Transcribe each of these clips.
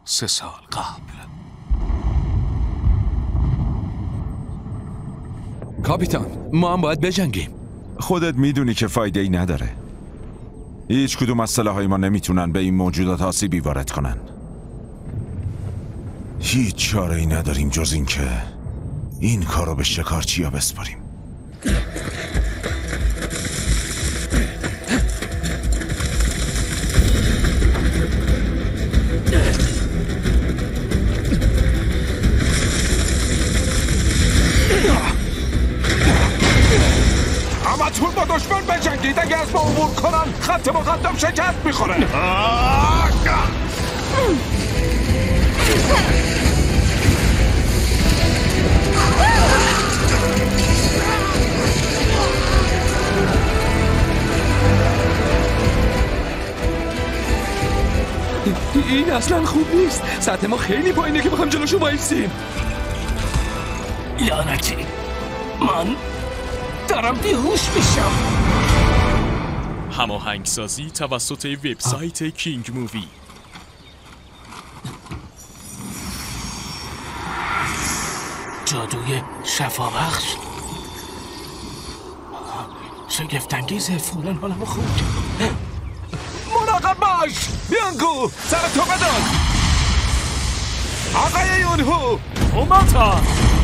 3 سال قبل. کاپیتان، ما هم باید بجنگیم. خودت میدونی که فایده ای نداره. هیچ کدوم از سلاح‌های ما نمیتونن به این موجودات آسیبی وارد کنن. هیچ چاره ای نداریم جز این که این کارو به شکارچی‌ها بسپاریم. همتون با دشمن بجنگید. اگه از ما عبور کنن خط مقدم شکست میخوره. این اصلا خوب نیست. سطح ما خیلی پایینه که بخوام جلوشو وایسیم. لعنتی، من دارم بیهوش میشم. هماهنگسازی توسط وبسایت کینگ مووی. جادوی شفابخش شگفت‌انگیزه. فوراً حالمو خوب کرد. مراقب باش بیانگو، سر تو بدن. آقای یونهو اومتا.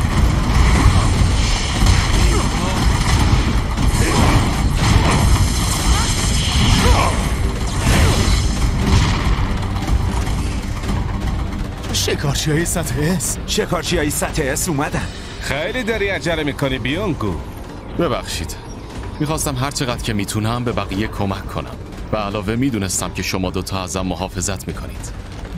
شکارچی‌های سطح اس. شکارچی‌های سطح اس اومدن. خیلی داری عجله میکنی بیانگو. ببخشید، میخواستم هر چقدر که میتونم به بقیه کمک کنم. به علاوه میدونستم که شما دوتا ازم محافظت میکنید.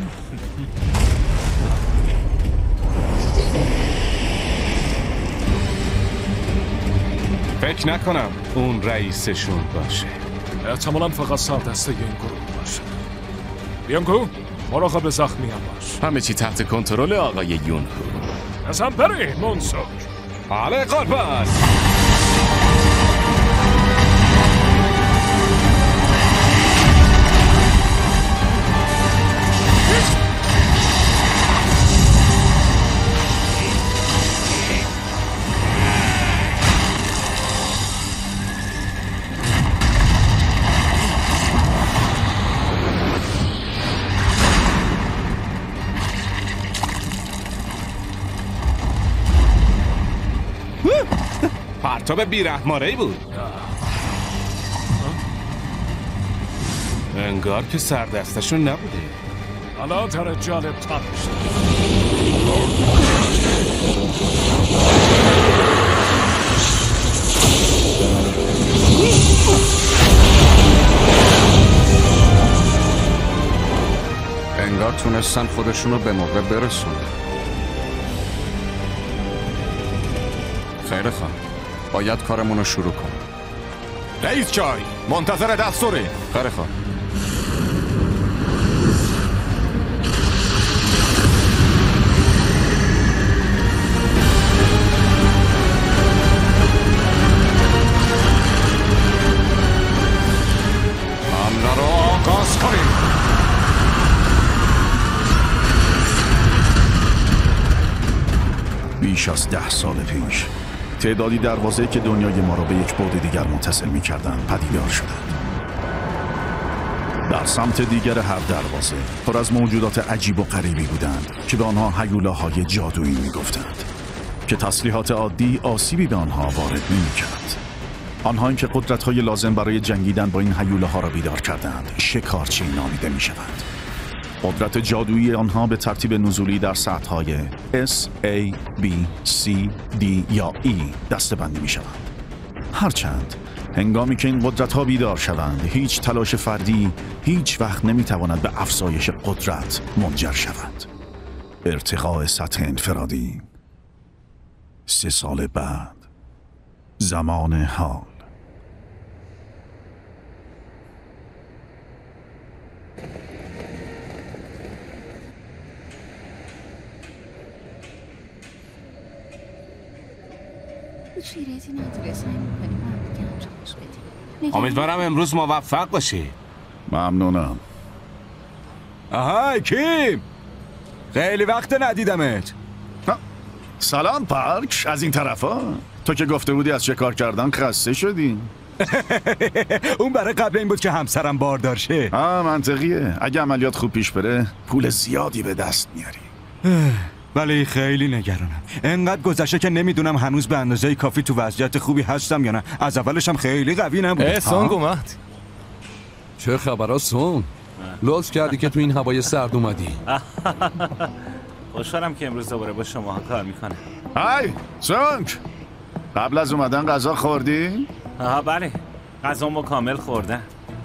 فکر نکنم اون رئیسشون باشه. احتمالاً فقط سردسته این گروه باشه. بیانگو، مراقب زخمی هم باش. همه چی تحت کنترل آقای یونهو. ازم بری منسوک. حالا قربان. پرتاب بیرحمانه‌ای بود. انگار که سردستشون نبوده. حالا داره جالب تر میشه. انگار تونستن خودشونو به موقع برسونه. خیلی خوب، باید کارمون رو شروع کنیم. رئیس چای منتظر دستوری. خیلی خوب. حمله رو آغاز کنیم. بیش از 10 سال پیش تعدادی دروازه‌ای که دنیای ما را به یک بعد دیگر متصل می‌کردند پدیدار شدند. در سمت دیگر هر دروازه پر از موجودات عجیب و غریبی بودند که به آنها هیولاهای جادویی می‌گفتند که تسلیحات عادی آسیبی به آنها وارد نمی‌کرد. آنها که قدرت‌های لازم برای جنگیدن با این هیولاها را بیدار کردند شکارچی نامیده می‌شوند. قدرت جادویی آنها به ترتیب نزولی در سطح‌های S, A, B, C, D یا E دسته‌بندی می‌شوند. هرچند هنگامی که این قدرت‌ها بیدار شوند هیچ تلاش فردی هیچ وقت نمی‌تواند به افزایش قدرت منجر شود. ارتقاء سطح انفرادی 3 سال بعد. زمان حال. امیدوارم امروز موفق باشی. ممنونم. آهای کیم، خیلی وقت ندیدمت. سلام پارک، از این طرفا. تو که گفته بودی از شکار کردن خسته شدی. اون برای قبل این بود که همسرم باردار شه. منطقیه. اگه عملیات خوب پیش بره پول زیادی به دست میاری. ولی خیلی نگرانم. انقدر گذشته که نمیدونم هنوز به اندازه کافی تو وضعیت خوبی هستم یا نه. از اولش هم خیلی قوی نبود. سونگ اومد. چه خبرها سونگ؟ لطف کردی که تو این هوای سرد اومدی. خوشحالم که امروز دوباره با شما کار میکنه. های سونگ، قبل از اومدن غذا خوردی؟ بله، غذامو کامل خوردم.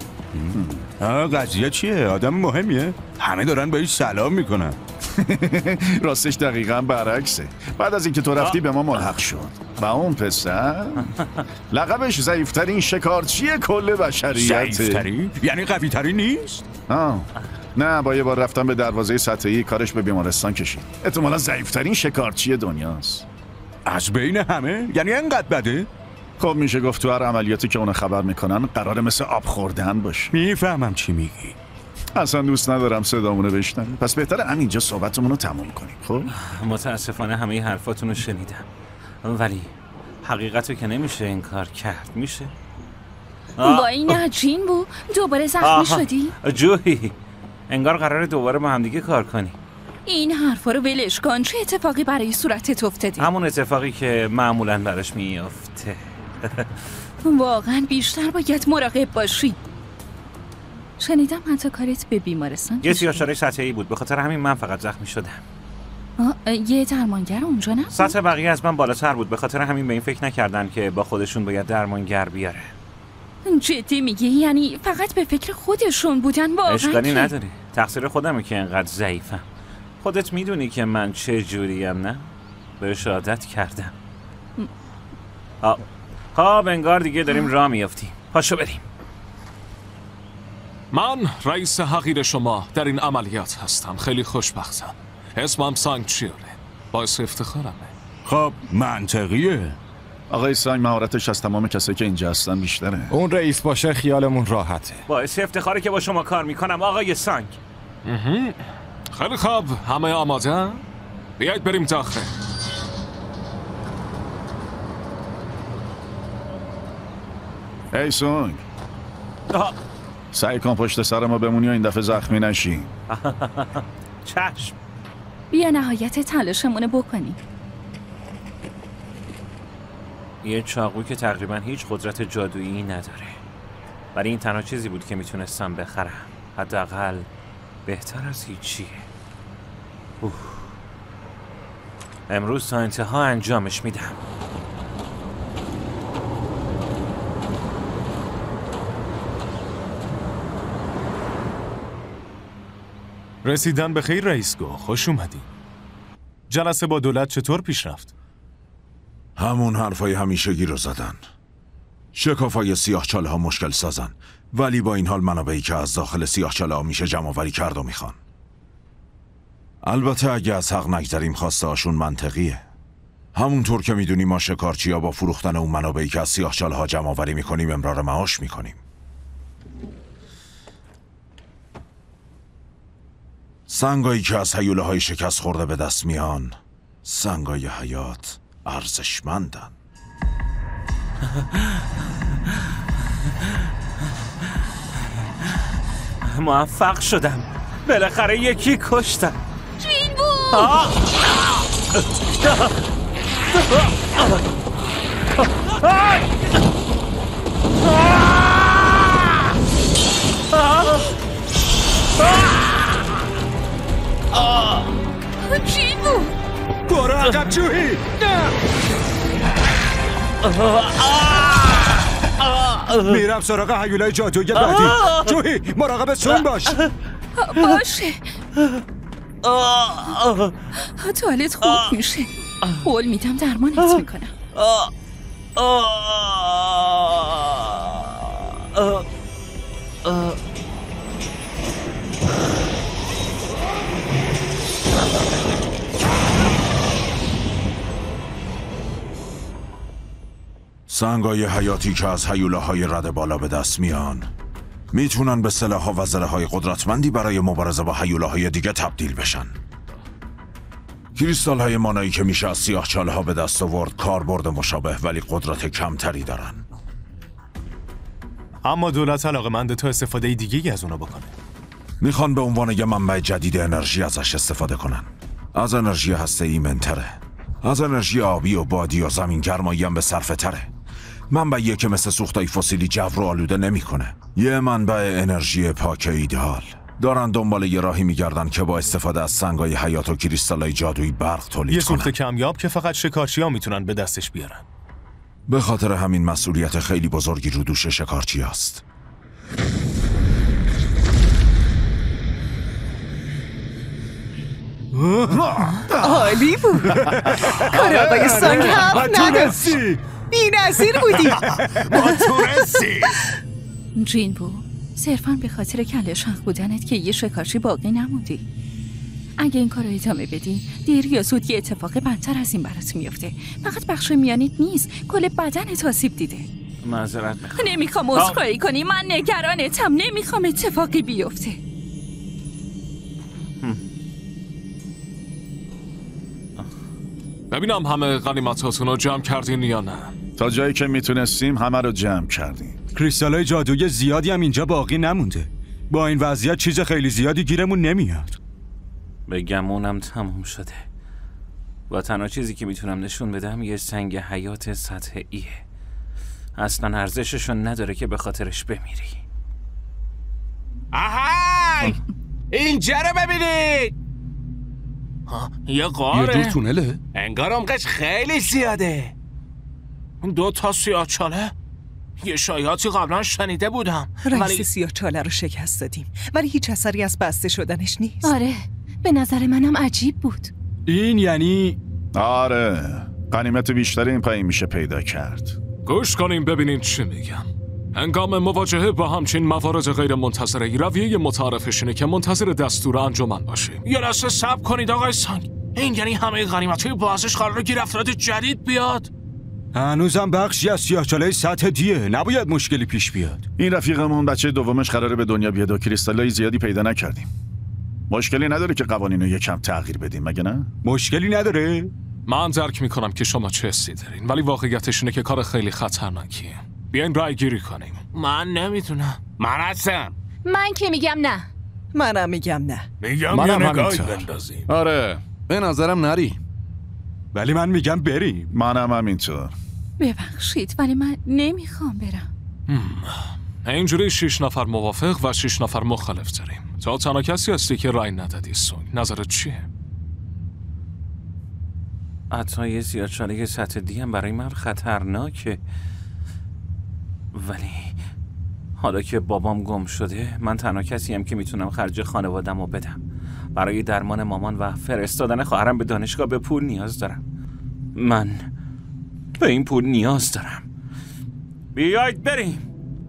قضیه چیه؟ آدم مهمیه؟ همه دارن بهش سلام میکنن. راستش دقیقاً برعکسه. بعد از اینکه تو رفتی به ما ملحق شد و اون پسر لقبش ضعیفترین شکارچی کل بشریته. ضعیفترین؟ یعنی قوی ترین نیست؟ نه، با یه بار رفتن به دروازه سطحی کارش به بیمارستان کشید. احتمالاً ضعیفترین شکارچی دنیاست. از بین همه؟ یعنی انقدر بده؟ خب میشه گفت تو هر عملیاتی که اونو خبر میکنن قراره مثل آب خوردن باشه. میفهمم چی میگی. اصلا دوست ندارم صدامونو بشنوی. پس بهتره همینجا صحبتمون رو تموم کنیم. خب متاسفانه همه حرفاتون رو شنیدم، ولی حقیقتو که نمیشه این کار کرد. میشه؟ با این عجین بود دوباره زخمی شدی؟ جوهی، انگار قراره دوباره با همدیگه کار کنی. این حرفا رو ولش کن. چه اتفاقی برای صورتت افتاده؟ همون اتفاقی که معمولاً براش میافته. واقعا بیشتر باید مراقب باشی. شنیدم حتی کارت به بیمارستان یه سیاهچاله سطحی بود، به خاطر همین من فقط زخمی شدم. یه درمانگر اونجا نبود؟ سطح بقیه از من بالاتر بود، به خاطر همین به این فکر نکردن که با خودشون باید درمانگر بیاره. جدی میگی؟ یعنی فقط به فکر خودشون بودن؟ واقعا اشکالی نداره، تقصیر خودمه که انقدر ضعیفم. خودت میدونی که من چه جوریم، نه؟ بهش عادت کردم. انگار دیگه داریم راه میافتیم. پاشو بریم. من رئیس حقیر شما در این عملیات هستم. خیلی خوشبختم. اسمم سانگ چیوره. باعث افتخارمه. خب منطقیه. آقای سانگ مهارتش از تمام کسایی که اینجا هستن بیشتره. اون رئیس باشه خیالمون راحته. باعث افتخاره که با شما کار میکنم آقای سانگ. خیلی خوب، همه آماده؟ بیایید بریم داخل. ای سونگ، سعی کن پشت سر ما بمونی و این دفعه زخمی نشی. چشم. بیا نهایت تلاشمونه بکنی. یه چاقو که تقریبا هیچ قدرت جادویی نداره، ولی این تنها چیزی بود که میتونستم بخرم. حداقل بهتر از هیچیه. امروز تا انتها انجامش میدم. رسیدن به خیر رئیسگو، خوش اومدی. جلسه با دولت چطور پیش رفت؟ همون حرفای همیشگی رو زدن. شکافای سیاهچاله ها مشکل سازن، ولی با این حال منابعی که از داخل سیاهچاله ها میشه جمع آوری کرد و میخوان. البته اگه از حق نگذریم خواسته هاشون منطقیه. همونطور که میدونی ما شکارچی‌ها با فروختن اون منابعی که از سیاهچاله ها جمع آوری میکنیم امرار معاش میکنیم. سنگایی که از هیوله های شکست خورده به دست میان، سنگای حیات ارزشمندن. موفق شدم، بالاخره یکی کشتم. جین بود. جین بود. برو عقب جوهی. میرم سراغ هیولای جادویی بعدی. جوهی مراقب سون باش. باشه. توالت خوب میشه. قول میدم درمانت میکنم. سنگای حیاتی که از هیولاهای رد بالا به دست میان میتونن به سلاح‌ها و زره‌های قدرتمندی برای مبارزه با هیولاهای دیگه تبدیل بشن. کریستال های مانایی که میشه از سیاهچاله ها به دست آورد کاربرد مشابه ولی قدرت کمتری دارن. اما دولت علاقه‌مند تا استفاده دیگه‌ای از اونا بکنه. میخوان به عنوان یه منبع جدید انرژی ازش استفاده کنن. از انرژی هسته‌ای منتره. از انرژی آبی و بادی و زمین گرمایی هم به صرفه تره. منبعیه که مثل سوختای فسیلی جو رو آلوده نمیکنه. یه منبع انرژی پاک ایدئال. دارن دنبال یه راهی میگردن که با استفاده از سنگای حیات و کریستالای جادویی برق تولید یه کنن. سوخت کمیاب که فقط شکارچی‌ها میتونن به دستش بیارن. به خاطر همین مسئولیت خیلی بزرگی رو دوش شکارچی هست. عالی بود. کار آقای سانگ هم تونستی. بی نظیر بودی. ما تونستی. جینبو صرفاً به خاطر کله شاخ بودنت که یه شکارچی باقی نموندی. اگه این کار رو ادامه بدی دیر یا زود یه اتفاق بدتر از این برات میفته. فقط بخش میانیت نیست، کل بدنت آسیب دیده. معذرت میخوام. نمیخوام عذرخواهی کنی، من نگرانتم. نمیخوام اتفاقی بیفته. ببینم همه غنیمتاتون رو جمع کردین یا نه؟ تا جایی که میتونستیم همه رو جمع کردیم. کریستالای جادویی زیادی هم اینجا باقی نمونده. با این وضعیت چیز خیلی زیادی گیرمون نمیاد. به گمونم تموم شده و تنها چیزی که میتونم نشون بدم یه سنگ حیات سطح ایه. اصلا ارزششون نداره که به خاطرش بمیری. آهای اینجا رو ببینید. یه غاره. یه جور تونله؟ انگار عمقش خیلی زیاده. 2 تا سیاهچاله؟ یه شایعاتی قبلا شنیده بودم. رئیس سیاهچاله رو شکست دادیم ولی هیچ اثری از بسته شدنش نیست. آره به نظر منم عجیب بود. این یعنی آره غنیمت بیشتری این پایین میشه پیدا کرد. گوش کنیم ببینین چی میگم. هنگام مواجهه با همچین موارد غیر منتظره رویه متعارفش اینه که منتظر دستور انجمن باشیم. یه لحظه صبر کنید آقای سانگ. این یعنی همه غنیمت‌های بازش قراره گیر افراد جدید بیاد؟ هنوزم بخشی از سیاهچاله سطح دیه. نباید مشکلی پیش بیاد. این رفیقمون بچه دومش قراره به دنیا بیاد و کریستالای زیادی پیدا نکردیم. مشکلی نداره که قوانین رو یکم تغییر بدیم مگه نه؟ مشکلی نداره؟ من درک میکنم که شما چه حسی دارین ولی واقعیتش اینه که کار خیلی خطرناکیه. بیاین رای گیری کنیم. من نمیتونم. من هستم. من که میگم نه. منم میگم نه. میگم یه نگاهی بندازیم. آره به نظرم نری. ولی من میگم بریم. منم همینطور. ببخشید ولی من نمیخوام برم. اینجوری 6 نفر موافق و 6 نفر مخالف داریم. تا تنها کسی هستی که رای ندادی سونگ. نظرت چیه؟ حتی یه سیاهچاله سطح دی هم برای من خطرناکه. ولی حالا که بابام گم شده من تنها کسی هم که میتونم خرج خانوادم رو بدم. برای درمان مامان و فرستادن خواهرم به دانشگاه به پول نیاز دارم. من به این پول نیاز دارم. بیایید بریم.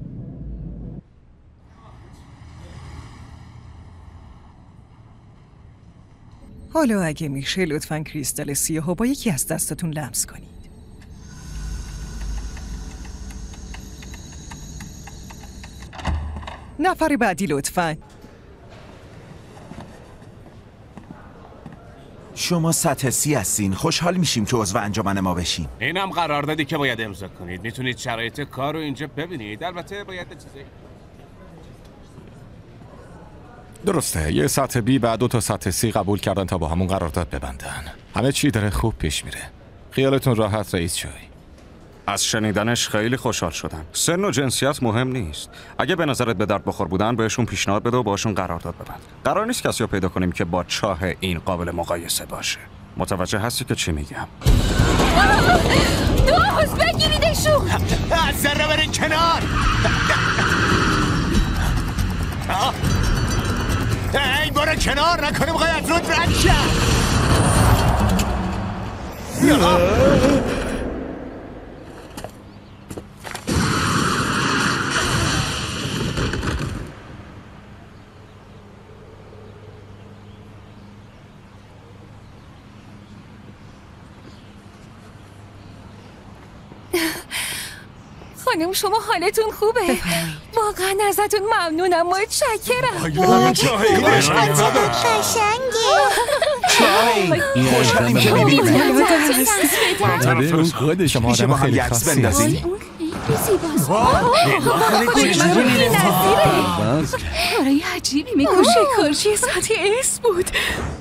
حالا اگه میشه لطفاً کریستال سیاهو با یکی از دستاتون لمس کنید. نفر بعدی لطفاً. شما سطح سی هستین. خوشحال میشیم که عضو انجمن ما بشین. اینم قراردادی که باید امضا کنید. میتونید شرایط کار رو اینجا ببینید. البته باید چیزی درسته یه سطح بی و 2 تا سطح سی قبول کردن تا با همون قرارداد ببندن. همه چی داره خوب پیش میره. خیالتون راحت رئیس جوی. از شنیدنش خیلی خوشحال شدم. سن و جنسیت مهم نیست. اگه به نظرت به درد بخور بودن بهشون پیشنهاد بده و باشون قرارداد ببند. قرار نیست کسی رو پیدا کنیم که با چاه این قابل مقایسه باشه. متوجه هستی که چی میگم؟ دوست بگیریدشون. از ذره برین کنار. ای برو کنار نکنیم قاید رود رد شد. خانم شما حالتون خوبه؟ واقعا ازتون ممنونم. متشکرم. قشنگه. خوشحالیم که میبینیم. اون خود شما میشه با آدم هم خیلی یه عکس خاصی بندازیم؟ کارای عجیبی میکنه. کارچی سطح اس بود.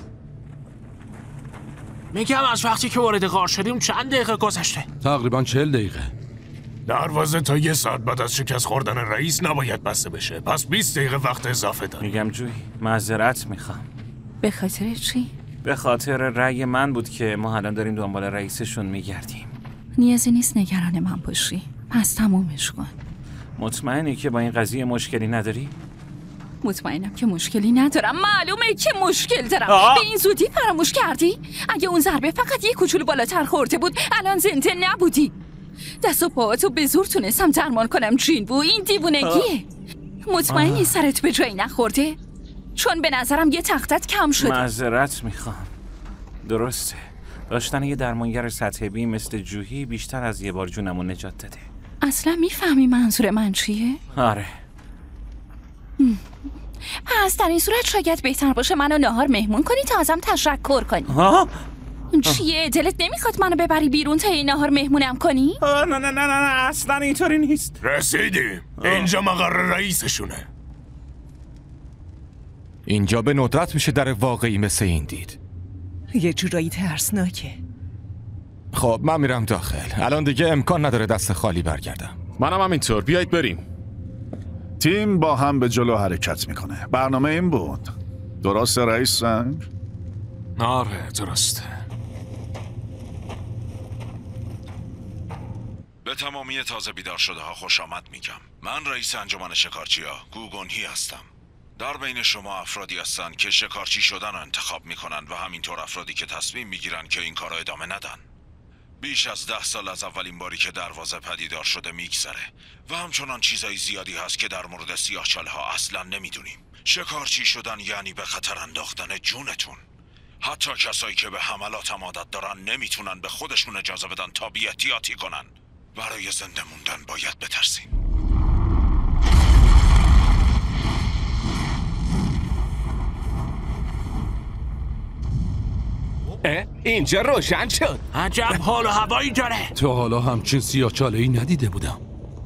میگم از وقتی که وارد غار شدیم چند دقیقه گذشته؟ تقریبا 40 دقیقه. دروازه تا 1 ساعت بعد از شکست خوردن رئیس نباید بسته بشه. پس 20 دقیقه وقت اضافه داریم. میگم جوی معذرت میخوام. به خاطر چی؟ به خاطر رأی من بود که ما الان داریم دنبال رئیسشون میگردیم. نیازی نیست نگران من باشی. پس تمومش کن. مطمئنی که با این قضیه مشکلی نداری؟ مطمئنم که مشکلی ندارم. معلومه که مشکل دارم. به این زودی فراموش کردی؟ اگه اون ضربه فقط یه کوچولو بالاتر خورده بود الان زنده نبودی. دست و پاهاتو به زور تونستم درمان کنم جینبو. این دیوونگیه. مطمئنی سرت به جایی نخورده؟ چون به نظرم یه تختت کم شده. معذرت میخوام. درسته. داشتن یه درمانگر سطح بی مثل جوهی بیشتر از یه بار جونمو نجات داده. اصلا میفهمی منظور من چیه؟ آره. پس در این صورت شاید بهتر باشه منو نهار مهمون کنی تا ازم تشکر کنی. چیه؟ دلت نمیخواد منو ببری بیرون تا این نهار مهمونم کنی؟ نه نه نه نه اصلا اینطوری نیست. رسیدیم. اینجا مقر رئیسشونه. اینجا به ندرت میشه در واقعی مثل این دید. یه جورایی ترسناکه. خب من میرم داخل. الان دیگه امکان نداره دست خالی برگردم. منم همینطور. بیایید بریم. تیم با هم به جلو حرکت میکنه. برنامه این بود. درست رئیس سنگ؟ آره درسته. به تمامی تازه بیدار شده ها خوش آمد میگم. من رئیس انجمن شکارچی‌ها گوگونهی هستم. در بین شما افرادی هستن که شکارچی شدن رو انتخاب میکنن و همینطور افرادی که تصمیم میگیرن که این کار رو ادامه ندن. بیش از 10 سال از اولین باری که دروازه پدیدار شده میگذره و همچنان چیزای زیادی هست که در مورد سیاه‌چاله‌ها اصلا نمیدونیم. شکارچی شدن یعنی به خطر انداختن جونتون. حتی کسایی که به حملات عادت دارن نمیتونن به خودشون اجازه بدن تا بی احتیاطی کنن. برای زنده موندن باید بترسیم. اینجا روشن شد. عجب حال و هوایی داره. تا حالا همچین سیاه‌چاله‌ای ندیده بودم.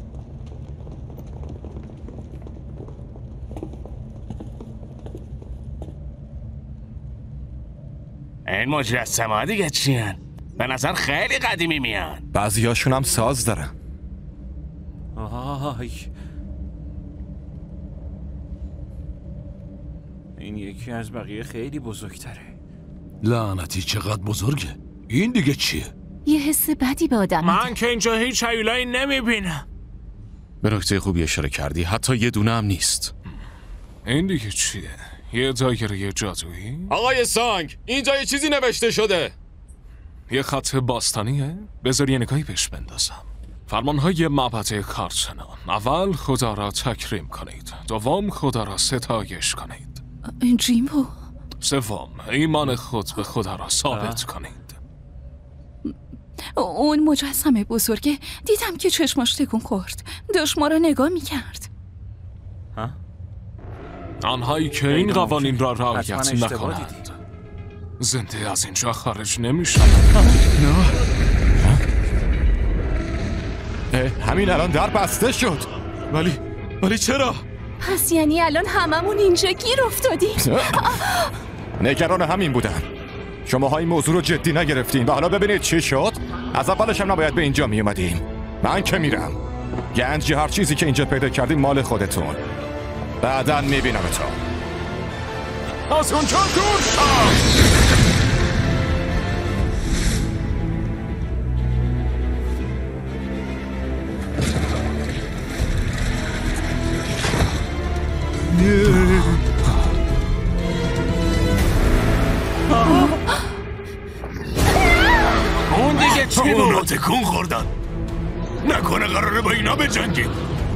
این مجسمه ها دیگه چیان؟ به نظر خیلی قدیمی میان. بعضیاشون هم ساز دارن. آهای این یکی از بقیه خیلی بزرگتره. لعنتی چقدر بزرگه. این دیگه چیه؟ یه حس بدی به آدم من که اینجا هیچ هیولایی نمیبینم. به نکته خوبی اشاره کردی. حتی یه دونه هم نیست. این دیگه چیه؟ یه دایره جادویی؟ آقای سانگ اینجا یه چیزی نوشته شده. یه خط باستانیه؟ بذار یه نگاهی بهش بندازم. فرمانهای معبد کارچنان. اول خدا را تکریم کنید. دوم خدا را ستایش کنید. جیمبو. سوم ایمان خود به خدا را ثابت کنید. اون مجسمه بزرگه دیدم که چشماش تکون خورد. داشت ما را نگاه میکرد. آنهایی که این قوانین را رعایت نکنند زنده از اینجا خارج نمیشن. همین الان در بسته شد. ولی چرا؟ پس یعنی الان هممون اینجا گیر افتادیم. نگران همین بودن. شماها این موضوع رو جدی نگرفتین و حالا ببینید چی شد. از اولش هم نباید به اینجا می اومدیم. من که میرم. گنج هر چیزی که اینجا پیدا کردیم مال خودتون. بعداً میبینمتون. از اونجا دور شو! اون دیگه چی بود؟ اونا تکون خوردن. نکنه قراره با اینا بجنگیم.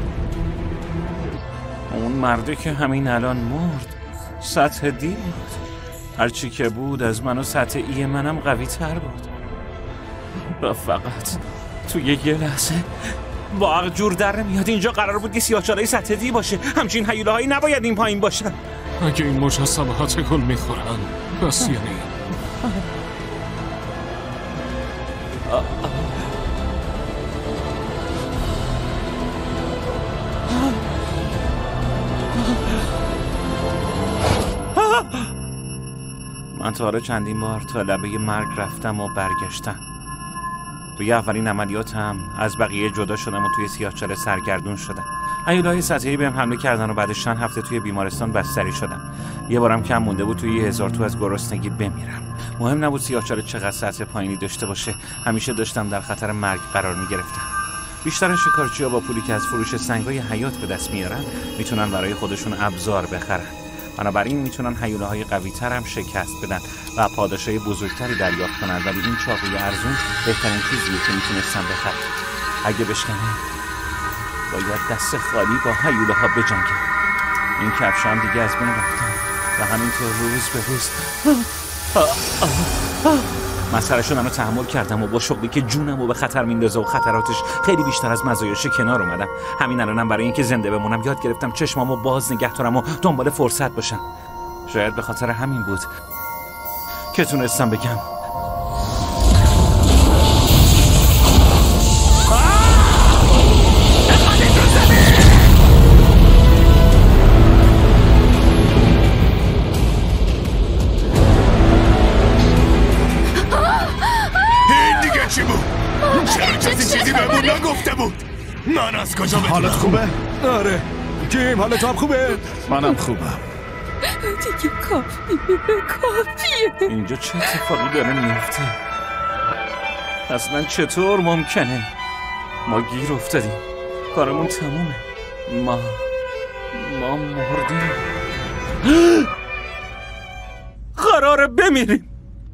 اون مرده که همین الان مرد سطح دی بود. هرچی که بود از من و سطح ای منم قوی تر بود. و فقط توی یه لحظه واقع جور در نمیاد. اینجا قرار بود که سیاه‌چاله‌ی سطح دی باشه. همچین هیولاهایی نباید این پایین باشن. اگه این مجسمه ها تکون میخورن بس یعنی من تا حالا چندین بار تا لبه مرگ رفتم و برگشتم. توی اولین عملیاتم از بقیه جدا شدم و توی سیاهچاله سرگردون شدم. هیولای سطحی بهم حمله کردن و بعدش چند هفته توی بیمارستان بستری شدم. یه بارم کم مونده بود توی 1000 تو از گرسنگی بمیرم. مهم نبود سیاهچاله چقدر سطح پایینی داشته باشه، همیشه داشتم در خطر مرگ قرار می‌گرفتم. بیشتر شکارچی‌ها با پولی که از فروش سنگای حیات به دست میارن میتونن برای خودشون ابزار بخرن. بنابراین میتونن هیولاهای قوی‌تر هم شکست بدن و پاداشای بزرگتری دریافت کنن، ولی این چاقوی ارزون بهترین چیزیه که میتونستم بخرم. اگه بشکنه باید دست خالی با هیولاها بجنگم. این کفشا هم دیگه از بین رفتن و همینطور روز به روز من سرشون رو تحمل کردم و با شغلی که جونم رو به خطر میندازه و خطراتش خیلی بیشتر از مزایاش کنار اومدم. همین الانم برای اینکه زنده بمونم یاد گرفتم چشمامو باز نگه دارم و دنبال فرصت باشم. شاید به خاطر همین بود که تونستم بگم چی بود؟ چرا کسی چیزی بهمون نگفته بود؟ من از کجا بدونم؟ حالت خوبه؟ آره کیم حالت هم خوبه؟ منم خوبم. دیگه کافیه. اینجا چه اتفاقی داره میفته؟ اصلا چطور ممکنه؟ ما گیر افتادیم، کارمون تمومه، ما مردیم، قراره بمیریم.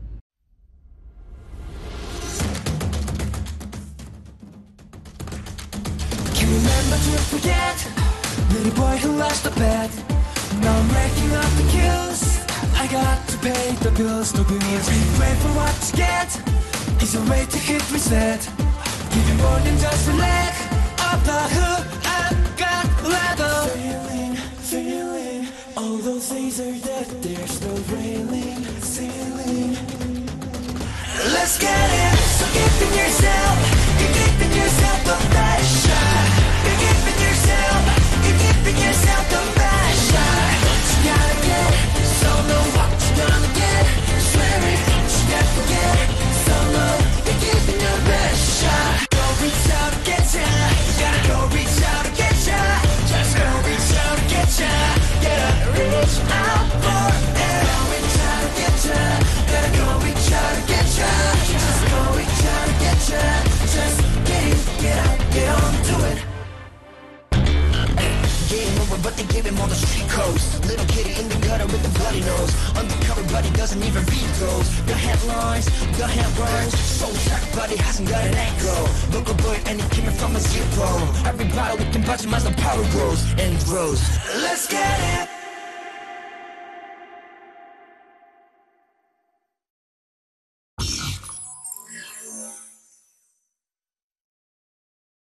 Remember to forget, little boy who lost the bet. Now I'm racking up the kills. I got to pay the bills, no bills. We pray for what you get. It's a way to hit reset. Giving more than just a leg of the hood. I've got leather. Feeling, all those things are dead. There's no railing, ceiling. Let's get it. So giving yourself, you're giving yourself the best shot. You're giving yourself the best shot. What you gotta get, so know what you gonna get. Swear it, you gotta forget, so know you're giving your best shot. Go reach out to get ya, you gotta go reach out to get ya. Just go reach out to get ya, gotta reach out for it. Go reach out to get ya, gotta go reach out to get ya. Just go reach out to get ya, just get out, get on to it. Game over, but they give him all the street codes. Little kitty in the gutter with the bloody nose. Undercover, but he doesn't even read those. The headlines, the headlines. So sharp, but he hasn't got an echo. Local boy, and he came from a zero. Every battle we can budget, as the power grows and grows. Let's get it.